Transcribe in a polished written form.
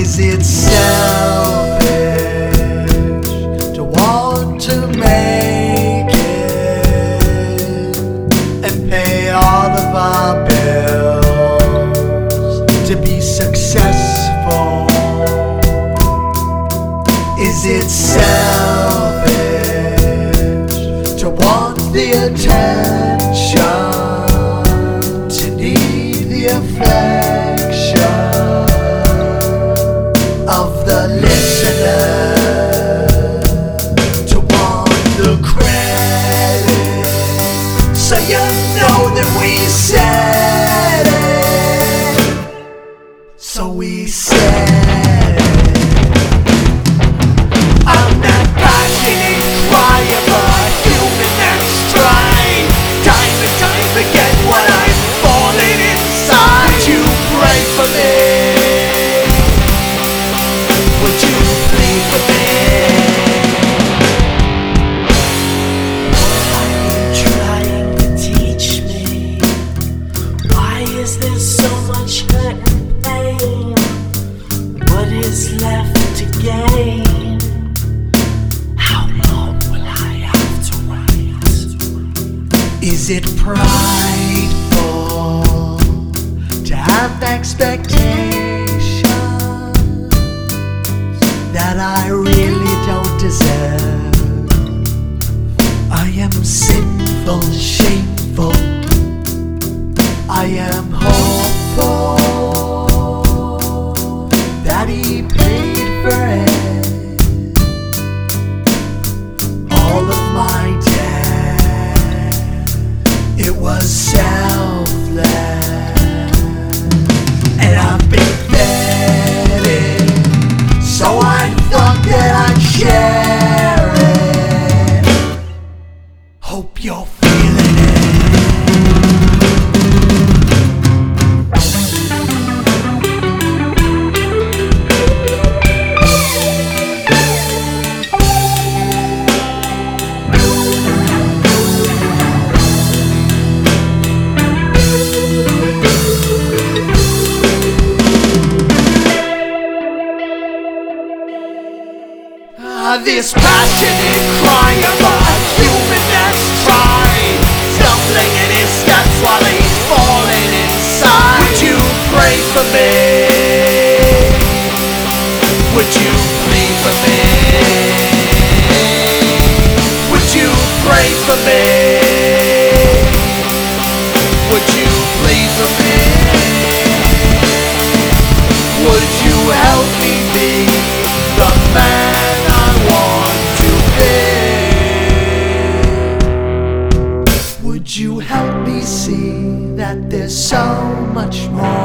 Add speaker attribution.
Speaker 1: Is it selfish to want to make it and pay all of our bills to be successful? Is it selfish to want the attention, to need the affection of the listener, to want the credit, so you know that we said it, so we said it. I'm that passionate cry of a human that's tried time and time again when I'm falling inside. Would you pray for me? Would you plead for me?
Speaker 2: What are you trying to teach me? Why is there so much hurt and pain? What is left to gain? How long will I have to wait?
Speaker 1: Is it prideful to have expectations that I really don't deserve? I am sinful, shameful, I am hopeful that he paid for it, all of my debt. It was selfless, and I've been vetted, so I thought that I'd share it. Hope you're feeling it. This passionate cry of a human that's tried, stumbling in his steps while he's falling inside. Would you pray for me? Would you plead for me? Would you pray for me? Would you plead for me? Would you help me be the man would you help me see that there's so much more?